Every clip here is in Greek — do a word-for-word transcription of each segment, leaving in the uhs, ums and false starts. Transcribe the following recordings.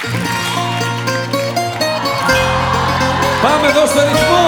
Πάμε εδώ στο ρυθμό.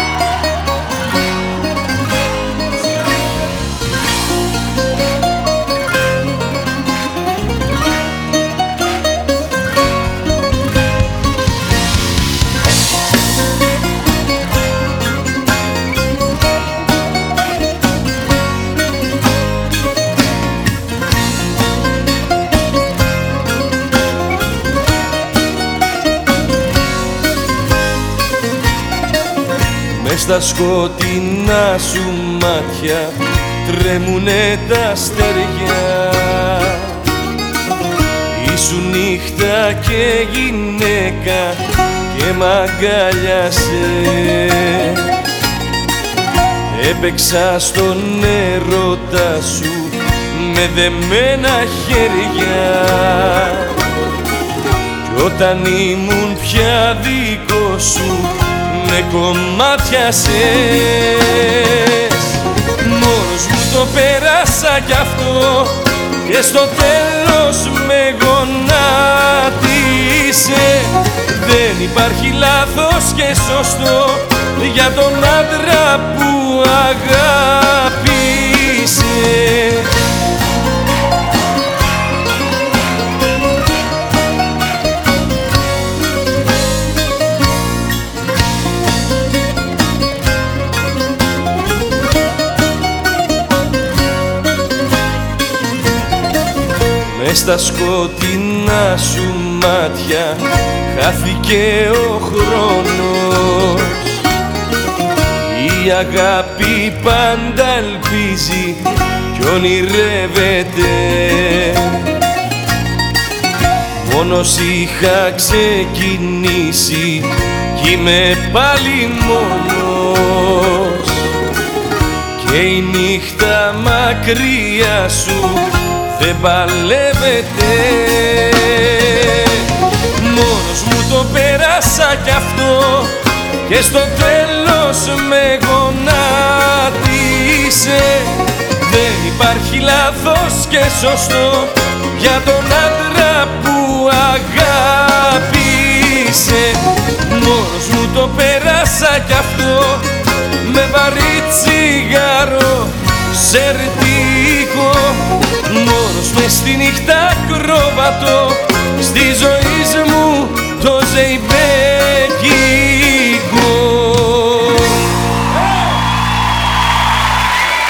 Μες στα σκοτεινά σου μάτια τρέμουνε τα αστέρια. Ήσουν νύχτα και γυναίκα και μ' αγκάλιασες. Έπαιξα στον έρωτα σου με δεμένα χέρια κι όταν ήμουν πια δικό σου με κομμάτιασες. Μόνος μου το πέρασα κι αυτό και στο τέλος με γονάτισε. Δεν υπάρχει λάθος και σωστό για τον άντρα που αγάπησε. Μες στα σκοτεινά σου μάτια χάθηκε ο χρόνος. Η αγάπη πάντα ελπίζει κι ονειρεύεται. Μόνος είχα ξεκινήσει κι είμαι πάλι μόνος και η νύχτα μακριά σου δεν παλεύεται. Μόνος μου το πέρασα κι αυτό και στο τέλος με γονάτισε. Δεν υπάρχει λάθος και σωστό για τον άντρα που αγάπησε. Μόνος μου το πέρασα κι αυτό με βαρύ τσιγάρο σερτίκο. Μόνος μες στη νύχτα κρόβατο στη ζωή μου το ζεϊμπέ.